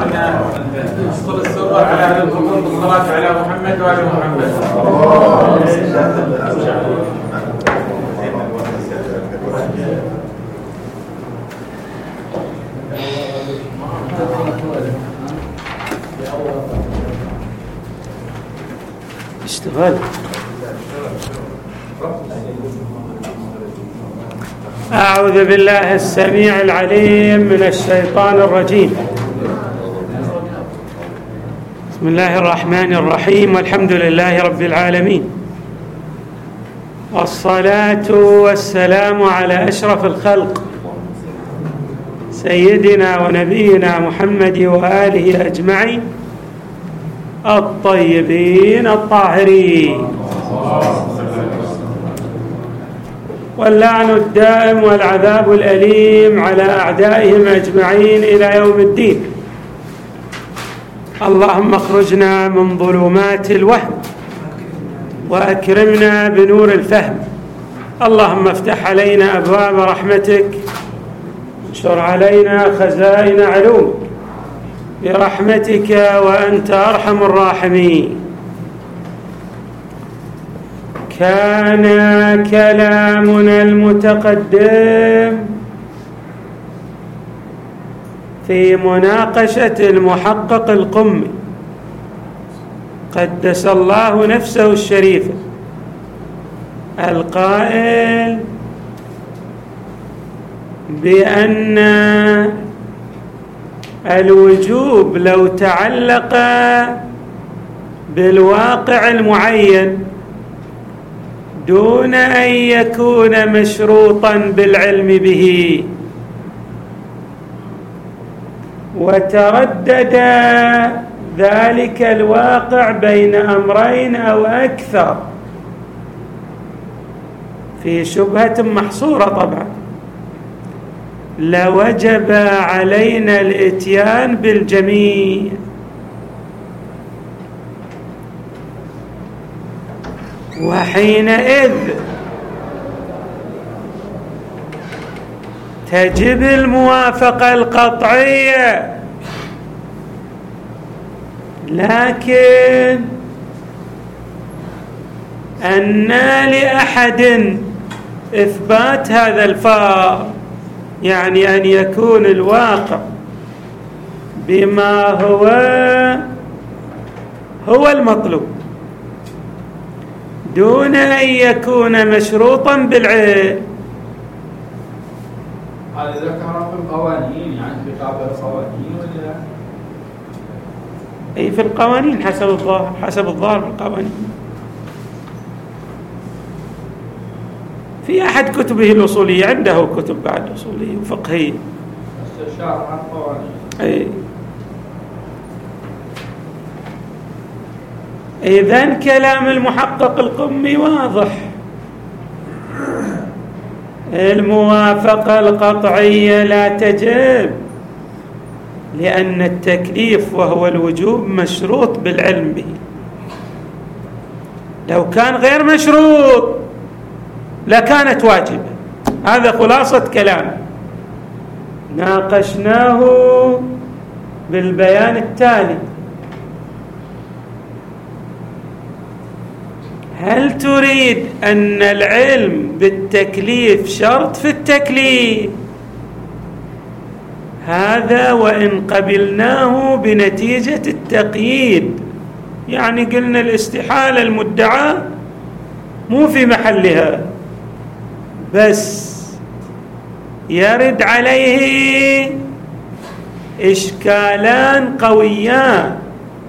أفضل السورة على أهل القرآن بالصلاة على محمد وآل محمد. اشتغل. أعوذ بالله السميع العليم من الشيطان الرجيم. بسم الله الرحمن الرحيم، والحمد لله رب العالمين، والصلاة والسلام على أشرف الخلق سيدنا ونبينا محمد وآله أجمعين الطيبين الطاهرين، واللعن الدائم والعذاب الأليم على أعدائهم أجمعين إلى يوم الدين. اللهم اخرجنا من ظلمات الوهم وأكرمنا بنور الفهم. اللهم افتح علينا أبواب رحمتك، انشر علينا خزائن علومك برحمتك وأنت أرحم الراحمين. كان كلامنا المتقدم في مناقشة المحقق القمي قدس الله نفسه الشريفة القائل بأن الوجوب لو تعلق بالواقع المعين دون أن يكون مشروطا بالعلم به، وتردد ذلك الواقع بين أمرين أو أكثر في شبهة محصورة طبعا، لوجب علينا الإتيان بالجميع. وحينئذ تجب الموافقة القطعية، لكن أن لأحد إثبات هذا الفرق، يعني أن يكون الواقع بما هو المطلوب دون أن يكون مشروطا بالعلم. هذا ذكر في القوانين، يعني في كتاب القوانين ولا؟ أي في القوانين حسب الظاهر في القوانين. في أحد كتبه الأصولية، عنده كتب بعد أصولية وفقهية استشار عن القوانين. أي إذن كلام المحقق القمي واضح. الموافقة القطعية لا تجب، لأن التكليف وهو الوجوب مشروط بالعلم به. لو كان غير مشروط لكانت واجبة. هذا خلاصة كلام ناقشناه بالبيان التالي: هل تريد أن العلم بالتكليف شرط في التكليف؟ هذا وإن قبلناه بنتيجة التقييد، يعني قلنا الاستحالة المدعاة مو في محلها، بس يرد عليه إشكالان قويان.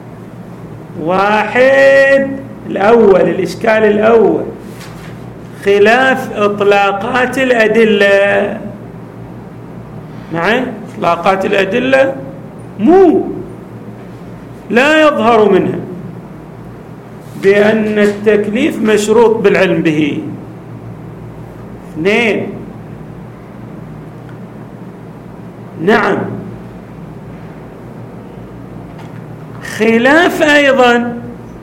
واحد، الإشكال الأول خلاف إطلاقات الأدلة. معي؟ إطلاقات الأدلة لا يظهر منها بأن التكليف مشروط بالعلم به. اثنين، نعم، خلاف أيضا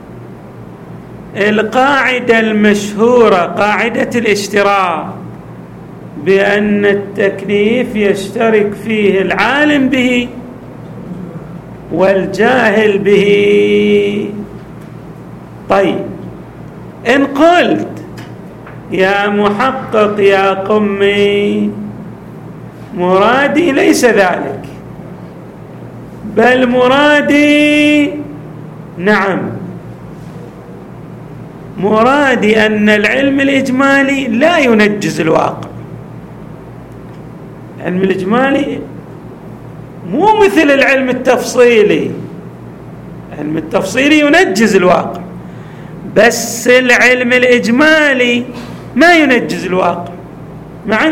القاعدة المشهورة، قاعدة الاشتراك، بأن التكليف يشترك فيه العالم به والجاهل به. طيب إن قلت يا محقق يا قمي مرادي ليس ذلك، بل مرادي نعم مرادي أن العلم الإجمالي لا ينجز الواقع. العلم الإجمالي مو مثل العلم التفصيلي. العلم التفصيلي ينجز الواقع، بس العلم الإجمالي ما ينجز الواقع. معي؟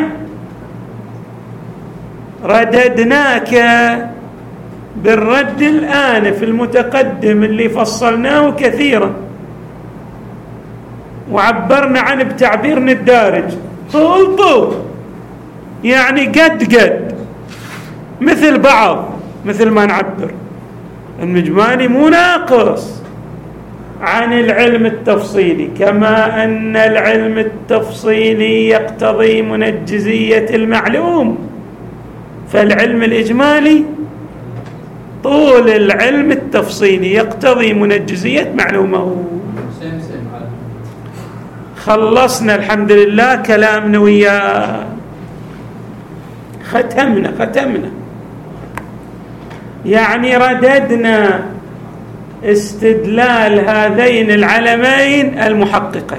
رددناك بالرد الآنف المتقدم اللي فصلناه كثيرا، وعبرنا عنه بتعبيرنا الدارج طول طول، يعني قد مثل بعض، مثل ما نعبر. الإجمالي مو ناقص عن العلم التفصيلي، كما أن العلم التفصيلي يقتضي منجزية المعلوم، فالعلم الإجمالي طول العلم التفصيلي يقتضي منجزية معلومه. خلصنا الحمد لله كلامنا وياه، ختمنا يعني رددنا استدلال هذين العلمين المحققين.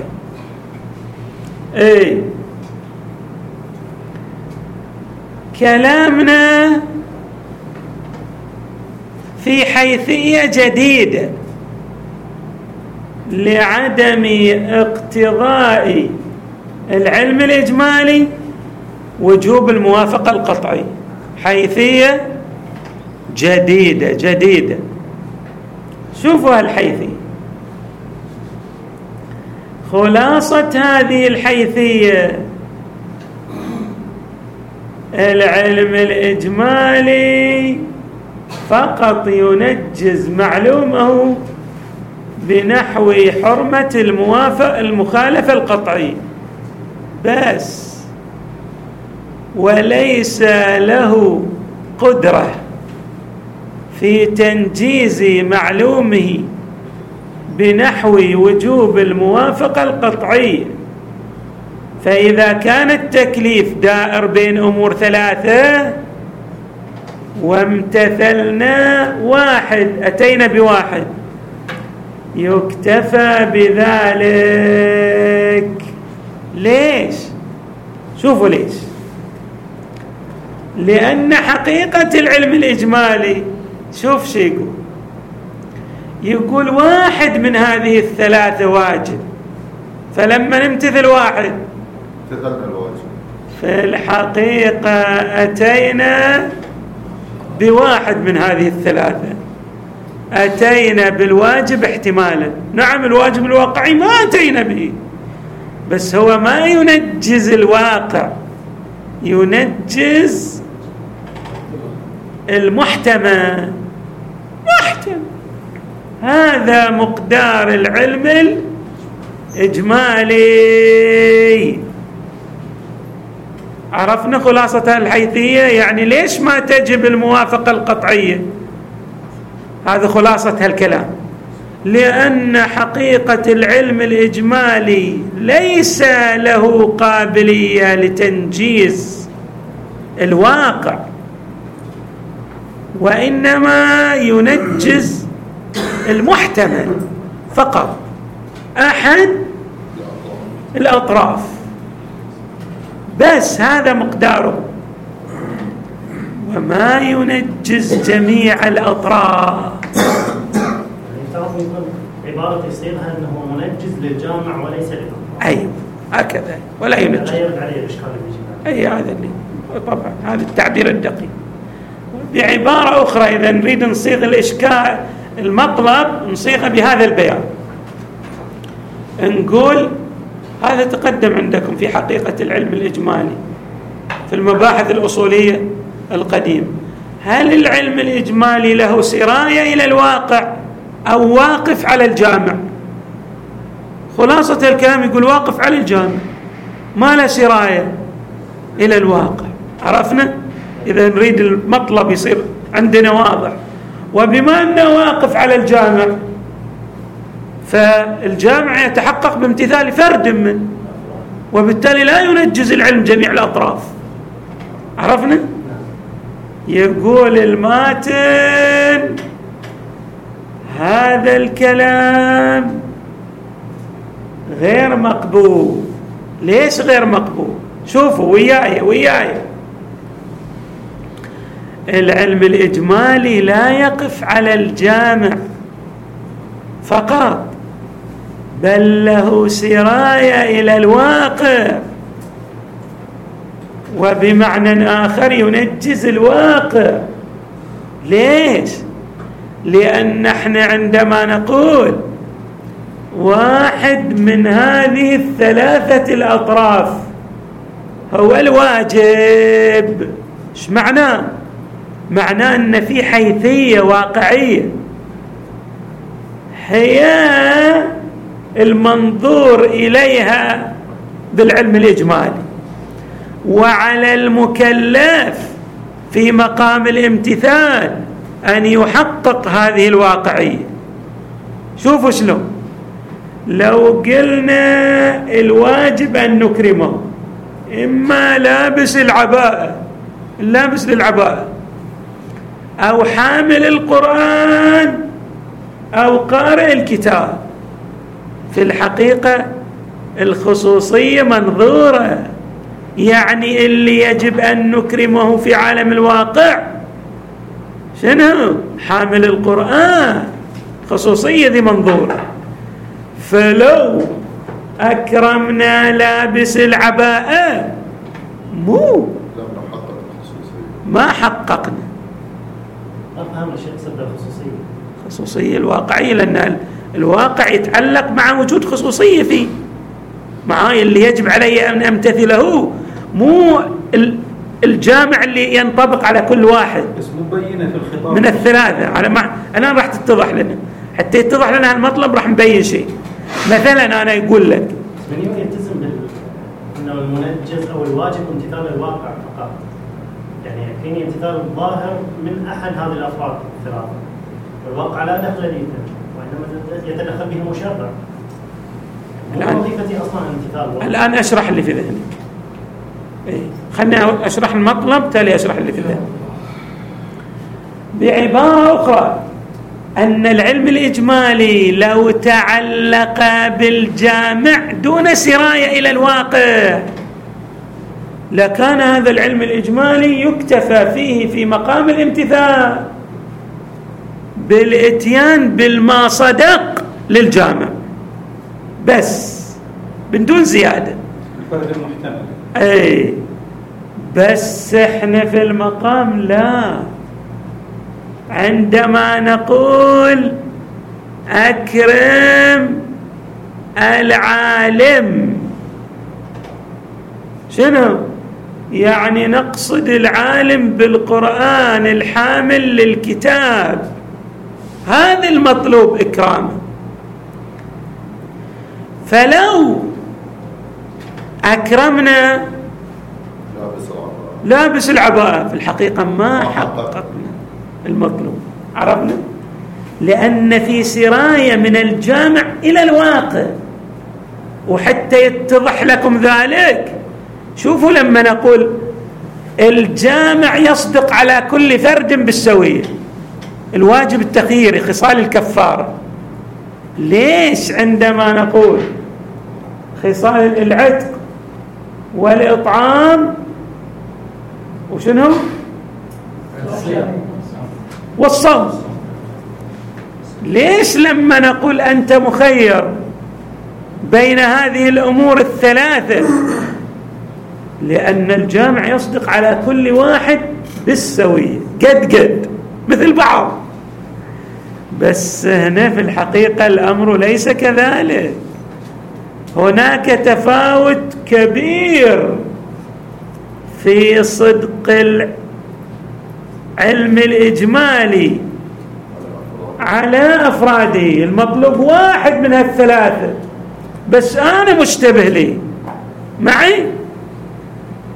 كلامنا في حيثية جديدة لعدم اقتضاء العلم الإجمالي وجوب الموافقة القطعي. حيثية جديدة. شوفوا هالحيثية. خلاصة هذه الحيثية: العلم الإجمالي فقط ينجز معلومه بنحو حرمة المخالفة القطعية بس، وليس له قدرة في تنجيز معلومه بنحو وجوب الموافقة القطعية. فإذا كان التكليف دائر بين أمور ثلاثة وامتثلنا واحد، أتينا بواحد، يكتفى بذلك. ليش؟ شوفوا ليش. لأن حقيقة العلم الإجمالي، شوف شو يقول واحد من هذه الثلاثة واجب، فلما نمتثل واحد في الحقيقة أتينا بواحد من هذه الثلاثة، أتينا بالواجب احتمالا. نعم الواجب الواقعي ما أتينا به، بس هو ما ينجز الواقع، ينجز المحتمل. هذا مقدار العلم الإجمالي. عرفنا خلاصة الحيثية؟ يعني ليش ما تجب الموافقة القطعية؟ هذا خلاصة هالكلام. لأن حقيقة العلم الإجمالي ليس له قابلية لتنجيز الواقع، وإنما ينجز المحتمل فقط، أحد الأطراف بس، هذا مقداره، وما ينجز جميع الأطراف. يكون عبارة يصيرها أنه منجز للجامع وليس للأطراف. أيوة هكذا، ولا ينجز. لا يرد عليه الإشكال أي هذا اللي طبعا هذا التعبير الدقيق. بعبارة أخرى إذا نريد نصيغ الإشكال المطلب نصيغه بهذا البيان، نقول هذا تقدم عندكم في حقيقة العلم الإجمالي في المباحث الأصولية القديمة. هل العلم الإجمالي له سراية إلى الواقع أو واقف على الجامع؟ خلاصة الكلام يقول واقف على الجامع، ما له سراية إلى الواقع. عرفنا؟ إذا نريد المطلب يصير عندنا واضح. وبما أنه واقف على الجامع فالجامع يتحقق بامتثال فرد منه، وبالتالي لا ينجز العلم جميع الأطراف. عرفنا؟ يقول الماتن هذا الكلام غير مقبول. ليش غير مقبول؟ شوفوا وياي العلم الإجمالي لا يقف على الجامع فقط، بل له سراية إلى الواقع، وبمعنى آخر ينجز الواقع. ليش؟ لأن احنا عندما نقول واحد من هذه الثلاثة الأطراف هو الواجب، ايش معناه؟ معناه أن في حيثية واقعية هي المنظور إليها بالعلم الإجمالي، وعلى المكلف في مقام الامتثال أن يحقق هذه الواقعية. شوفوا شلون، لو قلنا الواجب أن نكرمه، إما لابس العباءة، اللابس للعباءة، أو حامل القرآن، أو قارئ الكتاب، في الحقيقة الخصوصية منظورة، يعني اللي يجب أن نكرمه في عالم الواقع شنو؟ حامل القرآن، خصوصية ذي منظورة. فلو أكرمنا لابس العباءة ما حققنا. أفهم الشيء يقصد بالخصوصية، خصوصية الواقعية، لأن الواقع يتعلق مع وجود خصوصية فيه، معاي اللي يجب علي أن أمتثله، مو الجامع اللي ينطبق على كل واحد بس مبينة في الخطاب من الثلاثة. على أنا راح تتضح لنا، حتى يتضح لنا المطلب راح نبين شيء. مثلا أنا يقول لك من يلتزم أنه المنجز أو الواجب امتثال الواقع فقط، يعني يكفيني امتثال الظاهر من أحد هذه الأفراد الثلاثة، والواقع لا دخل لي وإنما يتدخل به مشرع. الآن وظيفتي أصلا امتثال الواقع. الآن أشرح اللي في ذهنك. خلني أشرح المطلب تالي أشرح اللي في ذهنك. بعبارة أخرى، أن العلم الإجمالي لو تعلق بالجامع دون سراية إلى الواقع لكان هذا العلم الإجمالي يكتفى فيه في مقام الامتثال بالإتيان بالما صدق للجامع بس بدون زيادة. الفرد المحتمل. بس احنا في المقام لا، عندما نقول أكرم العالم شنو؟ يعني نقصد العالم بالقرآن الحامل للكتاب، هذا المطلوب إكرامه. فلو أكرمنا لابس العباءة في الحقيقة ما حققنا المطلوب. عرفنا؟ لأن في سراية من الجامع إلى الواقع. وحتى يتضح لكم ذلك شوفوا لما نقول الجامع يصدق على كل فرد بالسوية، الواجب التخييري، خصال الكفارة. ليش عندما نقول خصال العتق والإطعام وشنو والصوم، ليش لما نقول أنت مخير بين هذه الأمور الثلاثة؟ لأن الجامع يصدق على كل واحد بالسوية، قد مثل بعض. بس هنا في الحقيقة الأمر ليس كذلك، هناك تفاوت كبير في صدق العلم الإجمالي على أفراده. المطلوب واحد من هالثلاثة، بس أنا مشتبه لي معي،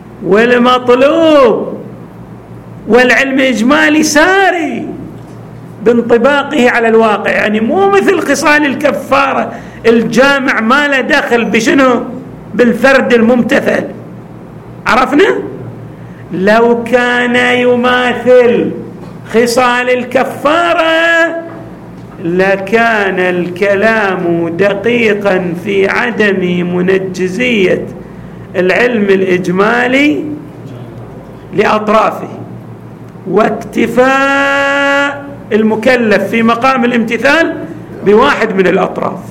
والمطلوب والعلم الإجمالي ساري بانطباقه على الواقع، يعني مو مثل خصال الكفارة الجامع ما له دخل بشنو؟ بالفرد الممتثل. عرفنا؟ لو كان يماثل خصال الكفارة لكان الكلام دقيقا في عدم منجزية العلم الإجمالي لأطرافه، واكتفاء المكلف في مقام الامتثال بواحد من الأطراف.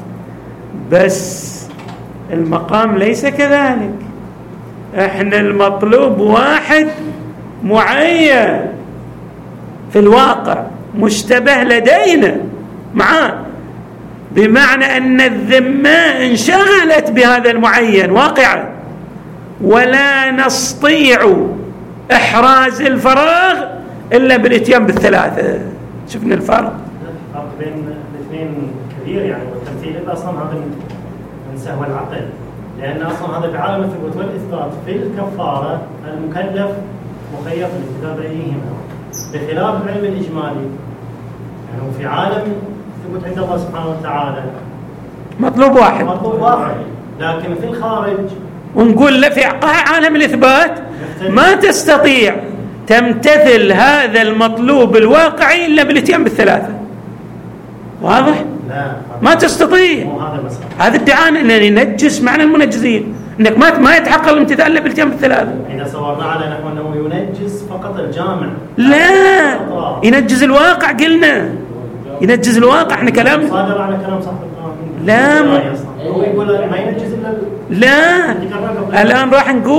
بس المقام ليس كذلك، احنا المطلوب واحد معين في الواقع مشتبه لدينا معاه، بمعنى أن الذمة انشغلت بهذا المعين واقعا، ولا نستطيع إحراز الفراغ إلا بالإتيان بالثلاثة. شفنا الفرق بين الاثنين كبير يعني، والتمثيل أصلا هذا من سهو العقل، لأن أصلا هذا في عالم الثبوت والإثبات. في الكفارة المكلف مخير الالتزام بأيهما، بخلاف العلم الإجمالي يعني في عالم الثبوت عند الله سبحانه وتعالى مطلوب واحد، لكن في الخارج ونقول له في عالم الإثبات ما تستطيع تمتثل هذا المطلوب الواقعي إلا بالاتيان بالثلاثة. واضح؟ لا ما تستطيع. هذا ادعاء أن ينجس معنى المنجزين، أنك ما يتحقق الامتثال إلا بالاتيان بالثلاثة. إذا صورنا على نحو أنه ينجس فقط الجامع، لا ينجز الواقع، قلنا ينجز الواقع. احنا كلام صادر على كلام صاحب لا هو يقول ما ينجز إلا لا. الآن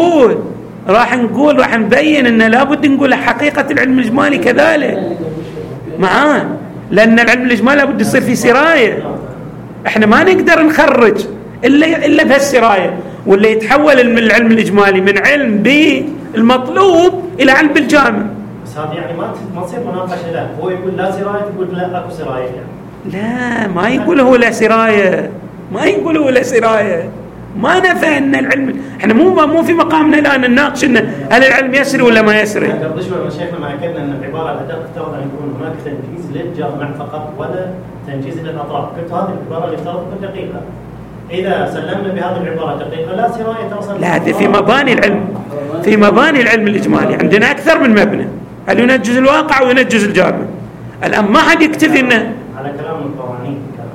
راح نقول راح نبين أن لابد نقول حقيقة العلم الإجمالي كذلك معاه، لأن العلم الإجمالي لابد يصير في سراية. احنا ما نقدر نخرج إلا بهالسراية، ولا يتحول العلم الإجمالي من علم بالمطلوب إلى علم بالجامع. بس هذه يعني ما تصير مناقشة. لا هو يقول لا سراية، تقول لا أكو سراية يعني. لا ما يقول هو لا سراية، ما يقول هو لا سراية. ما نفى أن العلم، احنا مو في مقامنا الآن نناقش إن هل العلم يسري ولا ما يسري. قبل شوي مشايخنا ما أكدنا أن العبارة الأداء افترض أن يكون هناك تنجيز للجامع فقط ولا تنجيز للأطراف. قلت هذه العبارة اللي افترضت دقيقة، إذا سلمنا بهذه العبارة دقيقة لا سراية توصل. لا هذه في مباني العلم، في مباني العلم الإجمالي عندنا أكثر من مبنى، هل ينجز الواقع وينجز الجامع. الآن ما حد يكتفي إنه على كلام القوانين.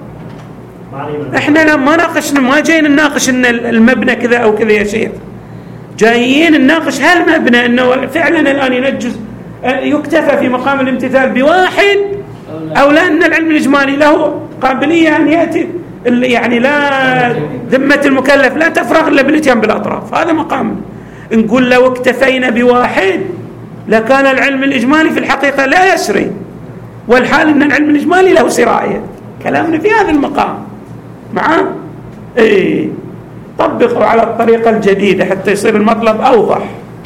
احنا ما ناقشنا، ما جايين نناقش ان المبنى كذا او كذا يا شيخ، جايين نناقش هل مبنى انه فعلا الان ينجز يكتفى في مقام الامتثال بواحد، او لا ان العلم الاجمالي له قابليه ان ياتي يعني لا ذمه المكلف لا تفرغ الا بالاتيان بالاطراف. هذا مقام. نقول لو اكتفينا بواحد لكان العلم الاجمالي في الحقيقه لا يسري، والحال ان العلم الاجمالي له سرايه. كلامنا في هذا المقام معاه. ايه طبقوا على الطريقة الجديدة حتى يصير المطلب أوضح.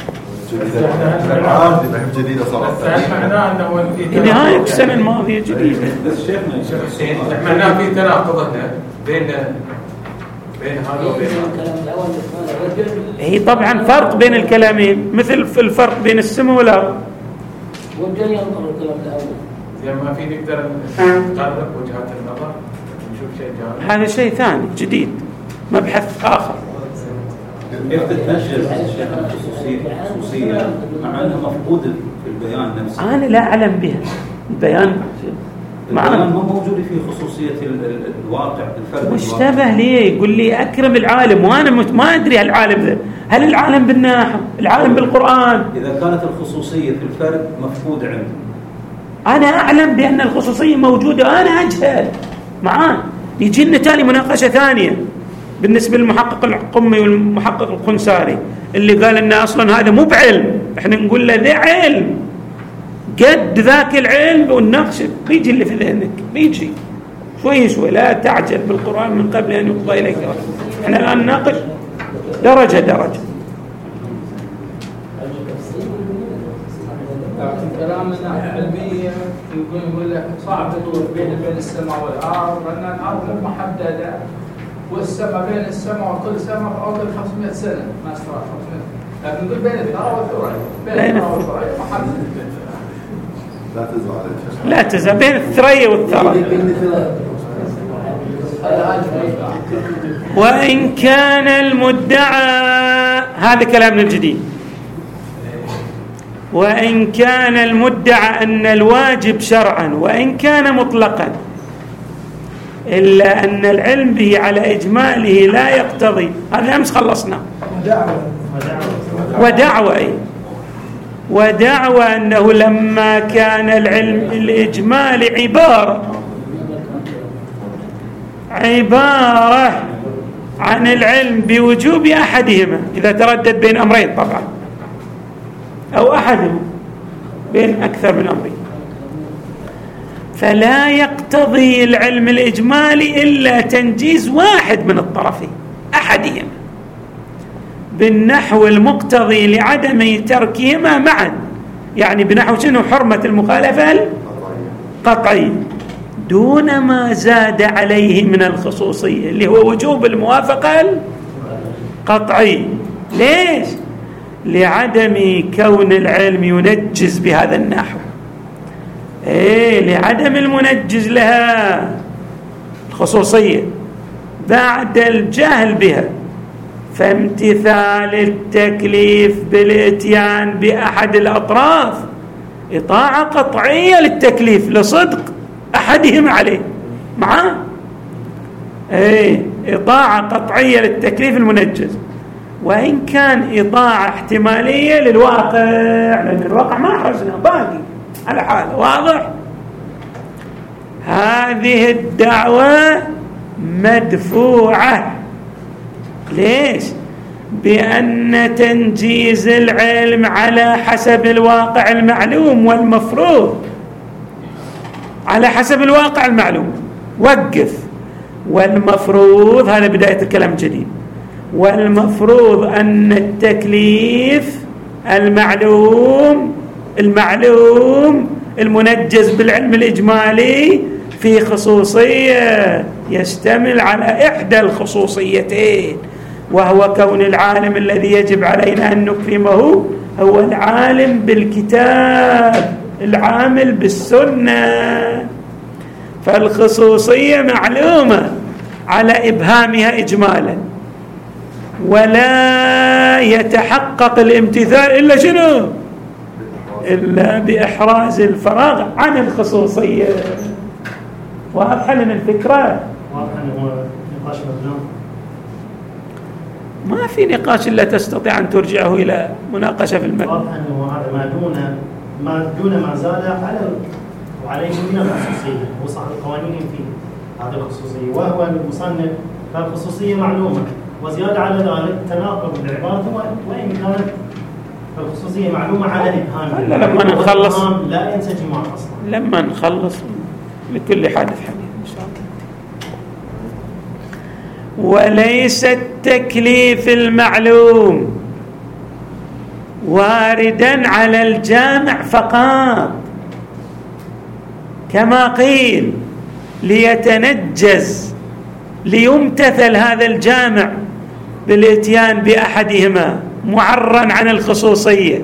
جديدة صراحة. معناه أنه في نهاية السنة الماضية جديدة. بس شيخنا معناه في تناقض بين هذا وبين هي طبعا فرق بين الكلامين، مثل في الفرق بين السماء والأرض. وجاي ينظر الكلام الأول. زي ما في نقدر نقرب وجهات النظر. هذا شيء ثاني جديد، مبحث آخر. كيف تتنجز خصوصية مع أنها مفقودة في البيان نفسه؟ أنا لا أعلم بها. البيان ما موجود فيه خصوصية الواقع الفرد. مشتبه ليه؟ يقول لي أكرم العالم، وأنا ما أدري العالم ذا هل العالم بالنحو، العالم بالقرآن. إذا كانت الخصوصية في الفرد مفقودة عنده، أنا أعلم بأن الخصوصية موجودة، أنا أجهل معاه. يجي لنا تالي مناقشة ثانية بالنسبة للمحقق القمي والمحقق الخنساري اللي قال إن أصلا هذا مو بعلم. إحنا نقول له ذا علم قد ذاك العلم، والنقش بيجي اللي في ذهنك بيجي شوي شوي، لا تعجل بالقرآن من قبل أن يقضى إليك. إحنا الآن نناقش درجة درجة. كلامنا علميا يقول لك صعب تدور بين السماء والارض، لان الارض محدده والسماء بين السماء وكل سماء في اول 500 سنه ما استوى 500، لكن نقول بين الثرى والثريا، بين الثرى والثريا محدد. لا تزال بين الثريا والثرى. وإن كان المدعى، هذا كلامنا الجديد، وإن كان المدعى أن الواجب شرعا وإن كان مطلقا إلا أن العلم به على إجماله لا يقتضي، هذا أمس خلصنا. ودعوى أنه لما كان العلم الإجمالي عبارة عن العلم بوجوب أحدهما، إذا تردد بين أمرين طبعا، أو أحدهما بين أكثر من أمرين، فلا يقتضي العلم الإجمالي إلا تنجيز واحد من الطرفين أحدهما بالنحو المقتضي لعدم تركهما معا، يعني بنحو شنو؟ حرمة المخالفة القطعية دون ما زاد عليه من الخصوصية اللي هو وجوب الموافقة القطعية. ليش؟ لعدم كون العلم ينجز بهذا النحو، لعدم المنجز لها الخصوصية بعد الجهل بها، فامتثال التكليف بالاتيان بأحد الأطراف إطاعة قطعية للتكليف لصدق أحدهم عليه معاه، إطاعة قطعية للتكليف المنجز، وإن كان إطاعة احتمالية للواقع، لأن الواقع ما حرزنا باقي على حاله. واضح؟ هذه الدعوة مدفوعة. ليش؟ بأن تنجيز العلم على حسب الواقع المعلوم والمفروض، على حسب الواقع المعلوم، وقف، والمفروض، هذا بداية الكلام الجديد، والمفروض أن التكليف المعلوم المنجز بالعلم الإجمالي في خصوصية يشتمل على إحدى الخصوصيتين، وهو كون العالم الذي يجب علينا أن نكرمه هو العالم بالكتاب العامل بالسنة. فالخصوصية معلومة على إبهامها إجمالا، ولا يتحقق الامتثال إلا شنو؟ إلا بإحراز الفراغ عن الخصوصية. واضحة لنا الفكرة؟ واضح أنه نقاش مبنى، ما في نقاش إلا تستطيع أن ترجعه إلى مناقشة في المبنى. واضح أنه هذا ما دون ما زاد عليه من الخصوصية، وصح القوانين في هذه الخصوصية، وهو المصنف فالخصوصية معلومة، وزيادة على ذلك تناقض بعبارته، وإن كانت الخصوصية معلومة على الإبهام لما نخلص لا ينسجم مع أصلا، لما نخلص لكل حادث حديث إن شاء الله. وليس التكليف المعلوم واردا على الجامع فقط كما قيل ليتنجز ليمتثل هذا الجامع بالاتيان بأحدهما معرا عن الخصوصية،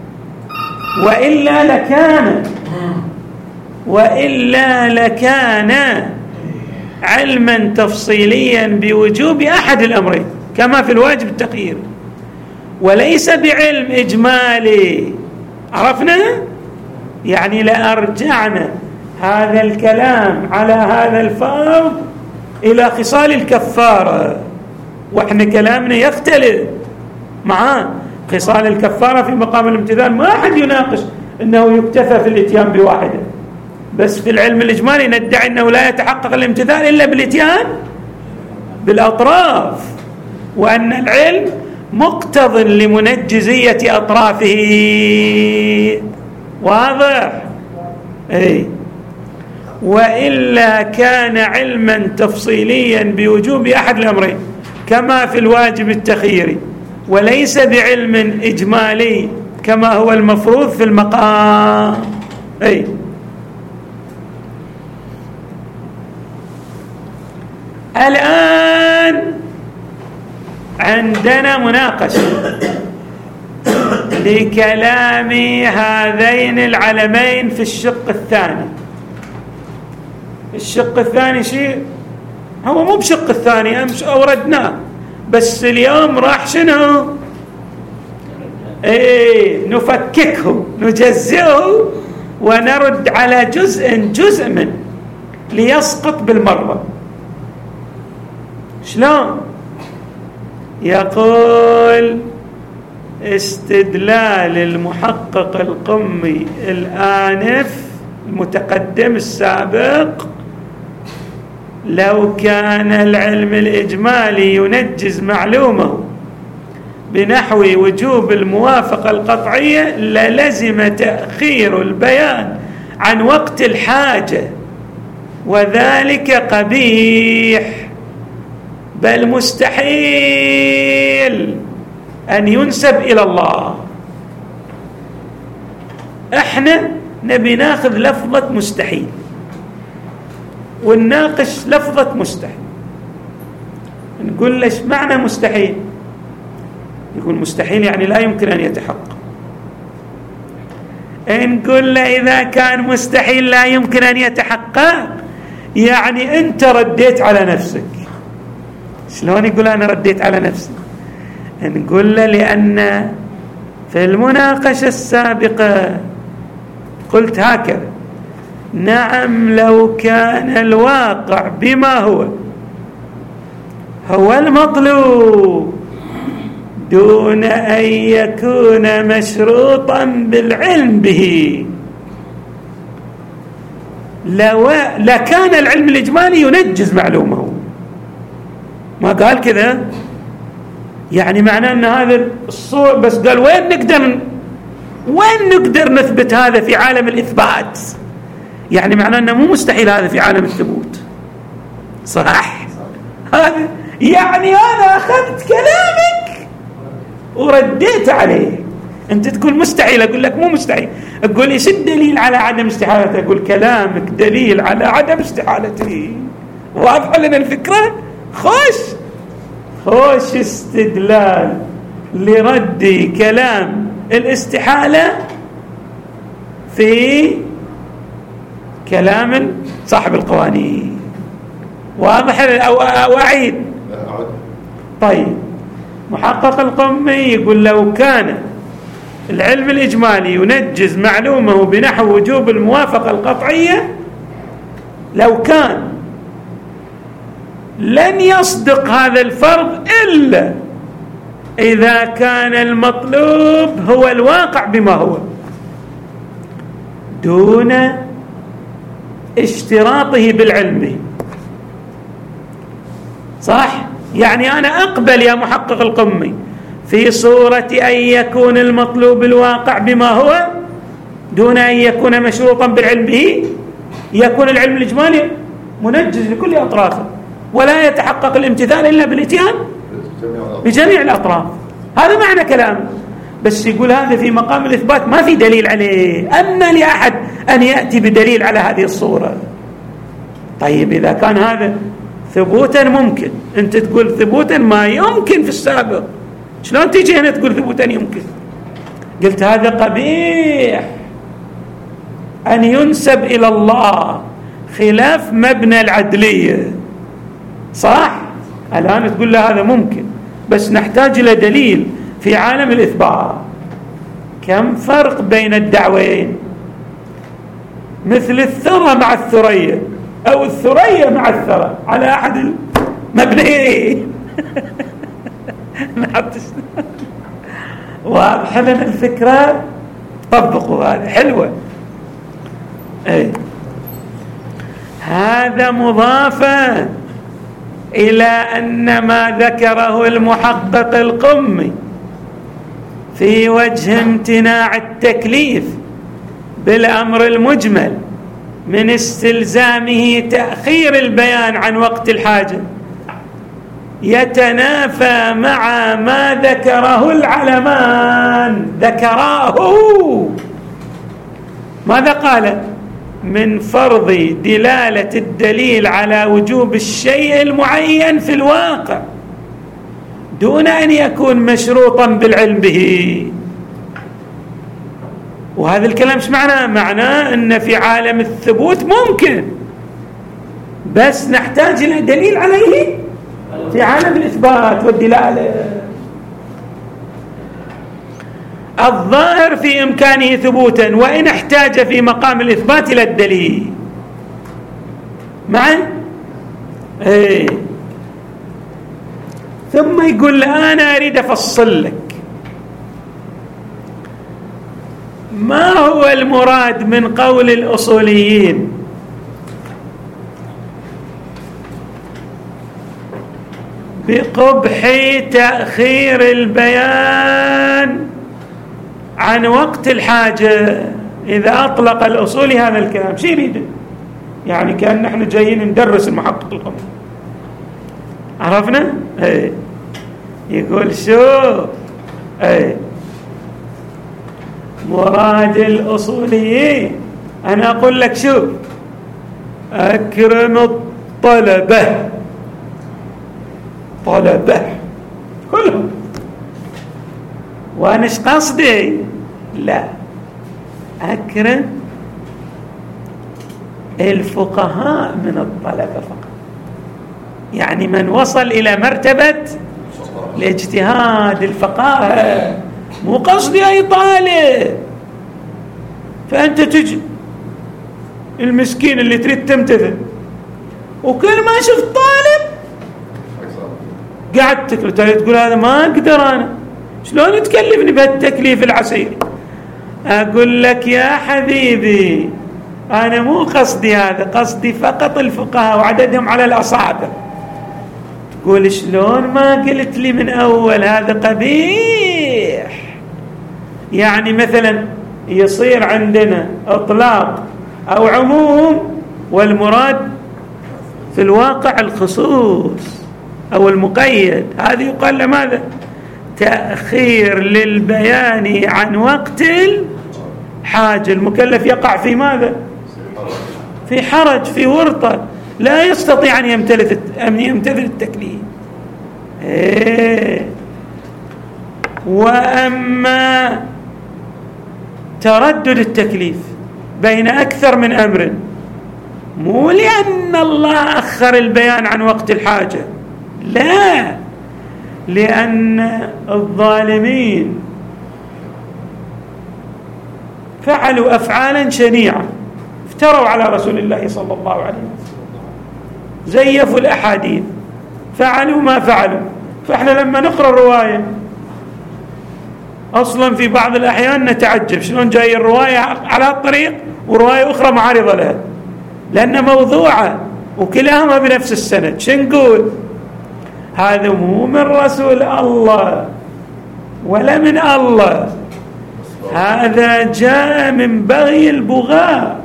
وإلا لكان علما تفصيليا بوجوب أحد الأمرين كما في الواجب التقيير، وليس بعلم إجمالي. عرفنا؟ يعني لأرجعنا هذا الكلام على هذا الفرض إلى خصال الكفارة، وإحنا كلامنا يختلف معاه. خصال الكفارة في مقام الامتثال ما أحد يناقش أنه يكتفى في الاتيان بواحدة، بس في العلم الإجمالي ندعي أنه لا يتحقق الامتثال إلا بالاتيان بالأطراف، وأن العلم مقتض لمنجزية أطرافه. واضح؟ وإلا كان علما تفصيليا بوجوب أحد الأمرين كما في الواجب التخييري، وليس بعلم إجمالي كما هو المفروض في المقام. الآن عندنا مناقشة لكلام هذين العلمين في الشق الثاني. الشق الثاني شيء هو مو بشق الثاني أمس أوردناه، بس اليوم راح شنو نفككه نجزئه ونرد على جزء منه ليسقط بالمرة. شلون؟ يقول استدلال المحقق القمي الآنف المتقدم السابق لو كان العلم الإجمالي ينجز معلومه بنحو وجوب الموافقة القطعية للزم تأخير البيان عن وقت الحاجة، وذلك قبيح بل مستحيل أن ينسب إلى الله. احنا نبي ناخذ لفظة مستحيل ونناقش لفظة مستحيل، نقول ليش معنى مستحيل؟ يقول مستحيل يعني لا يمكن أن يتحقق. نقول له إذا كان مستحيل لا يمكن أن يتحقق يعني أنت رديت على نفسك. شلون يقول أنا رديت على نفسي؟ نقول له لأن في المناقشة السابقة قلت هكذا: نعم لو كان الواقع بما هو المطلوب دون أن يكون مشروطا بالعلم به لكان العلم الإجمالي ينجز معلومه. ما قال كذا، يعني معناه أن هذا الصور، بس قال وين نقدر نثبت هذا في عالم الإثبات؟ يعني معناه أنه مو مستحيل هذا في عالم الثبوت. صح؟ هذا يعني أنا أخذت كلامك ورديت عليه. أنت تقول مستحيل، أقول لك مو مستحيل. أقول إيش الدليل على عدم استحالته؟ أقول كلامك دليل على عدم استحالته. واضح لنا الفكرة؟ خوش استدلال لرد كلام الاستحالة في كلام صاحب القوانين. واضح أو أعيد؟ طيب، محقق القمي يقول لو كان العلم الإجمالي ينجز معلومه بنحو وجوب الموافقة القطعية لو كان لن يصدق هذا الفرض إلا إذا كان المطلوب هو الواقع بما هو دون اشتراطه بالعلم. صح؟ يعني أنا أقبل يا محقق القمي في صورة أن يكون المطلوب الواقع بما هو دون أن يكون مشروطا بالعلم به، يكون العلم الإجمالي منجز لكل أطرافه ولا يتحقق الامتثال إلا بالإتيان بجميع الأطراف. هذا معنى كلامه. بس يقول هذا في مقام الإثبات ما في دليل عليه، أما لأحد أن يأتي بدليل على هذه الصورة. طيب إذا كان هذا ثبوتا ممكن، أنت تقول ثبوتا ما يمكن في السابق، شلون تيجي هنا تقول ثبوتا يمكن؟ قلت هذا قبيح أن ينسب إلى الله خلاف مبنى العدلية. صح؟ الآن تقول له هذا ممكن بس نحتاج إلى دليل في عالم الإثبات. كم فرق بين الدعوين؟ مثل الثرى مع الثريا أو الثريا مع الثرى على أحد المبنيين. واضح لنا الفكرة؟ طبقوا هذا، حلوة. أي. هذا مضافة إلى أن ما ذكره المحقق القمي في وجه امتناع التكليف بالأمر المجمل من استلزامه تأخير البيان عن وقت الحاجة يتنافى مع ما ذكره العلمان. ذكراه ماذا قال؟ من فرض دلالة الدليل على وجوب الشيء المعين في الواقع دون أن يكون مشروطا بالعلم به. وهذا الكلام ايش معناه؟ معناه ان في عالم الثبوت ممكن، بس نحتاج الى دليل عليه في عالم الاثبات والدلاله. الظاهر في امكانه ثبوتا وان احتاج في مقام الاثبات الى الدليل معا. ثم يقول له انا اريد افصل لك ما هو المراد من قول الأصوليين بقبح تأخير البيان عن وقت الحاجة. إذا أطلق الأصولي هذا الكلام شو يريد؟ يعني كأن نحن جايين ندرس المحقق القمري، عرفنا؟ يقول شو مراد الأصوليين. أنا أقول لك شو، أكرم الطلبة كلهم، وأنا إيش قصدي؟ لا، أكرم الفقهاء من الطلبة فقط، يعني من وصل إلى مرتبة الاجتهاد الفقاهة، مو قصدي أي طالب. فأنت تجي المسكين اللي تريد تمتثل وكل ما شفت طالب قاعد تقول هذا ما أقدر أنا، شلون تكلفني بهالتكليف العسيري؟ أقول لك يا حبيبي أنا مو قصدي هذا، قصدي فقط الفقهاء وعددهم على الأصابع. تقول شلون ما قلت لي من أول؟ هذا قبيح. يعني مثلا يصير عندنا إطلاق أو عموم والمراد في الواقع الخصوص أو المقيد، هذا يقال له ماذا؟ تأخير للبيان عن وقت الحاجة. المكلف يقع في ماذا؟ في حرج، في ورطة، لا يستطيع أن يمتثل التكليف. وأما تردد التكليف بين أكثر من أمر، مو لأن الله أخر البيان عن وقت الحاجة، لا، لأن الظالمين فعلوا أفعالا شنيعة، افتروا على رسول الله صلى الله عليه وسلم، زيفوا الأحاديث، فعلوا ما فعلوا. فإحنا لما نقرأ الرواية أصلا في بعض الأحيان نتعجب شلون جاي الرواية على الطريق ورواية أخرى معارضة لها، لأن موضوعة وكلاهما بنفس السند. شنقول؟ هذا مو من رسول الله ولا من الله، هذا جاء من بغي البغاة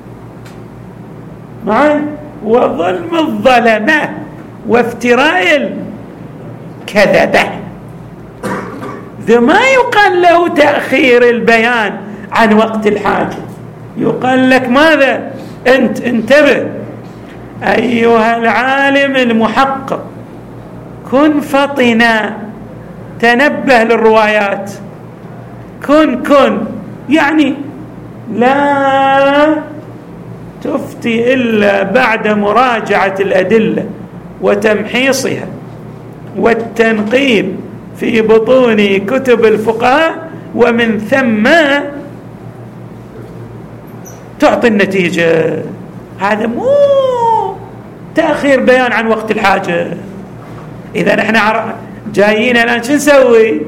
وظلم الظلمة وافتراء الكذبة. ذا ما يقال له تأخير البيان عن وقت الحاجة، يقال لك ماذا؟ أنت انتبه أيها العالم المحقق، كن فطنا، تنبه للروايات، كن يعني لا تفتي إلا بعد مراجعة الأدلة وتمحيصها والتنقيب في بطون كتب الفقهاء، ومن ثم تعطي النتيجة. هذا مو تأخير بيان عن وقت الحاجة. إذا نحن جايين الآن شو نسوي؟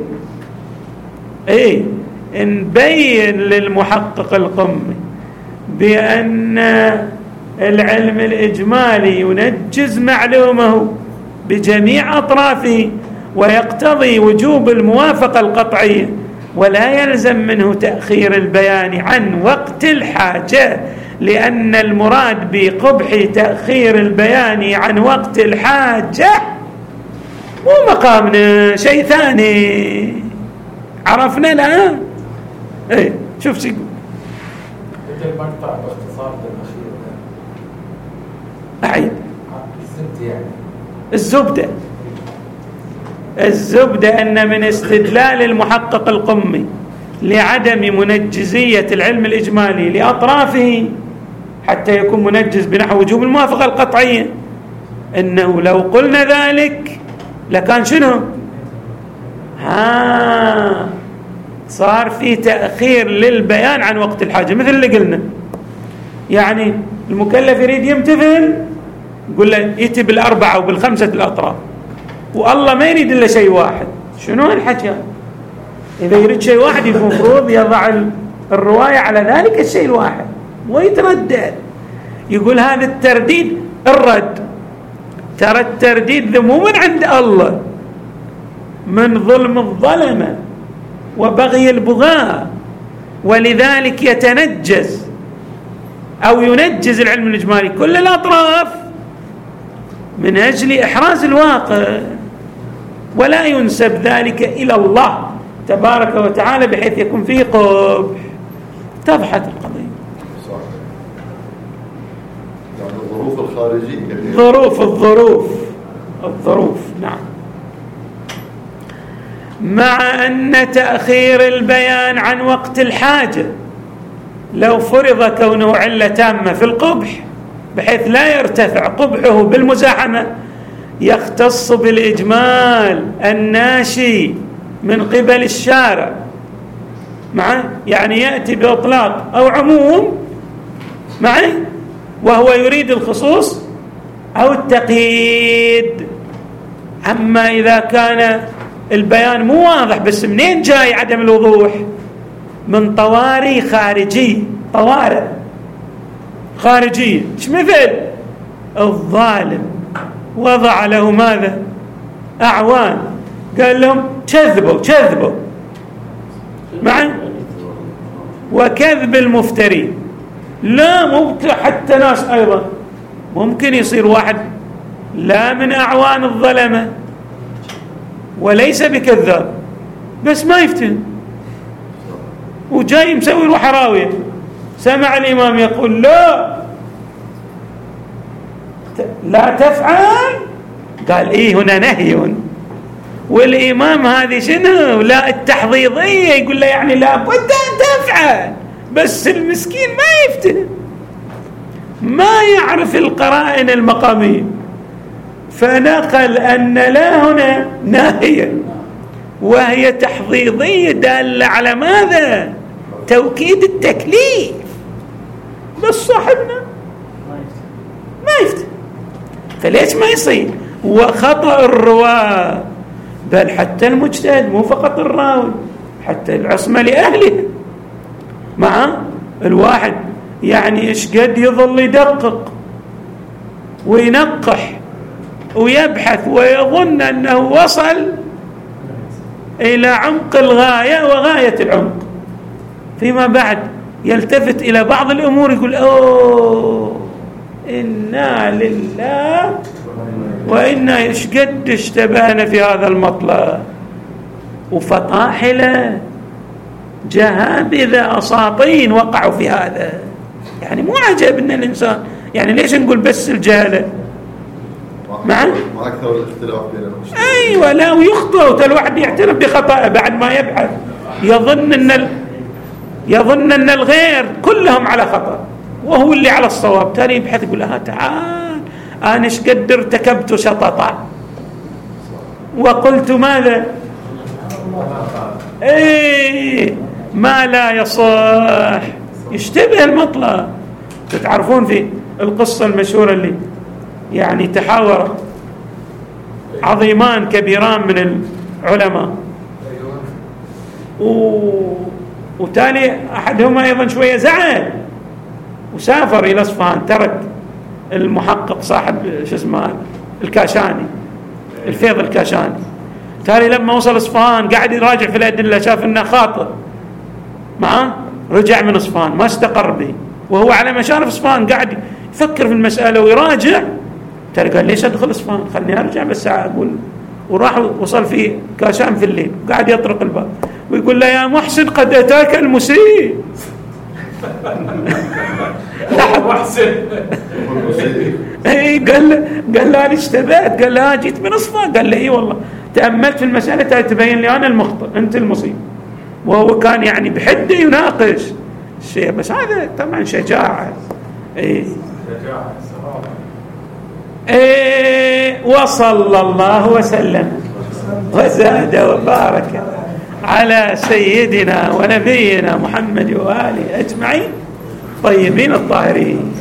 نبين للمحقق القمي بأن العلم الإجمالي ينجز معلومه بجميع أطرافه ويقتضي وجوب الموافقة القطعية، ولا يلزم منه تأخير البيان عن وقت الحاجة، لأن المراد بقبح تأخير البيان عن وقت الحاجة مو مقامنا، شيء ثاني. عرفنا الآن؟ شوف شو يقول. المقطع باختصار الأخير أعيد الزبدة، يعني الزبدة أن من استدلال المحقق القمي لعدم منجزية العلم الإجمالي لأطرافه حتى يكون منجز بنحو وجوب الموافقة القطعية، إنه لو قلنا ذلك لكان شنو؟ صار في تأخير للبيان عن وقت الحاجة، مثل اللي قلنا يعني المكلف يريد يمتثل، يقول له يأتي بالأربعة وبالخمسة الأطراف، والله ما يريد إلا شيء واحد. شنو الحكي؟ إذا يريد شيء واحد المفروض يضع الرواية على ذلك الشيء الواحد ويتردد. يقول هذا الترديد الرد، ترى الترديد ذو مو من عند الله، من ظلم الظلمة وبغي البغاة، ولذلك يتنجز أو ينجز العلم الإجمالي كل الأطراف من أجل إحراز الواقع، ولا ينسب ذلك إلى الله تبارك وتعالى بحيث يكون فيه قبح. اتضحت القضية. صح. يعني الظروف الخارجية، الظروف نعم. مع أن تأخير البيان عن وقت الحاجة لو فرض كونه علة تامة في القبح بحيث لا يرتفع قبحه بالمزاحمة، يختص بالإجمال الناشي من قبل الشارع، يعني يأتي بإطلاق أو عموم معي وهو يريد الخصوص أو التقييد. أما إذا كان البيان مو واضح، بس منين جاي عدم الوضوح؟ من طوارئ خارجية، طوارئ خارجية. ايش مثل الظالم وضع له ماذا؟ أعوان، قال لهم كذبوا معي، وكذب المفتري. لا مو حتى ناس أيضا ممكن يصير واحد لا من أعوان الظلمة وليس بكذاب بس ما يفتن، وجاي مسوي روح راوية، سمع الإمام يقول لا تفعل، قال إيه هنا نهي، والإمام هذه شنو؟ لا التحضيضية، يقول له يعني لا بد أن تفعل، بس المسكين ما يفتن، ما يعرف القرائن المقامية، فنقل أن لا هنا ناهية وهي تحضيضية دالة على ماذا؟ توكيد التكليف. بس صاحبنا ما يفتن، فليش ما يصير؟ وخطأ الرواة، بل حتى المجتهد مو فقط الراوي، حتى العصمة لأهله. مع الواحد يعني إيش قد يظل يدقق وينقح ويبحث ويظن أنه وصل إلى عمق الغاية وغاية العمق، فيما بعد يلتفت إلى بعض الأمور يقول إنا لله وإنا إيش قد اشتبهنا في هذا المطلب. وفطاحلة جهابذة أساطين وقعوا في هذا. يعني مو عجب أن الإنسان، يعني ليش نقول بس الجهلة مع أكثر الاختلاف بين المجتمعين. أيوة، لا ويخطئ، الواحد يعترف بخطأه بعد ما يبحث، يظن أن الغير كلهم على خطأ وهو اللي على الصواب. تاني يبحث يقول تعال أنا إيش قد ارتكبت شططا وقلت ماذا؟ ما لا يصح، يشتبه المطلب. تعرفون في القصة المشهورة اللي يعني تحاور عظيمان كبيران من العلماء، وتالي أحدهما أيضا شوية زعل وسافر إلى أصفهان، ترك المحقق صاحب شو اسمه الكاشاني، الفيض الكاشاني. تالي لما وصل أصفهان قاعد يراجع في الأدلة، شاف أنه خاطئ معه، رجع من أصفهان ما استقر به، وهو على مشارف أصفهان قاعد يفكر في المسألة ويراجع. تالي قال ليش أدخل أصفهان، خلني أرجع بس ساعة أقول. وراح وصل في كاشان في الليل، قاعد يطرق الباب ويقول له يا محسن قد أتاك المسيء. محسن قال له أنا اشتبهت، قال له جيت من أصفهان، قال له والله تأملت في المسألة تبين لي أنا المخطئ أنت المصيب. وهو كان يعني بحده يناقش الشيء، بس هذا طبعا شجاعة. شجاعة وصلى الله وسلم وزاد وبارك على سيدنا ونبينا محمد وآله أجمعين طيبين الطاهرين.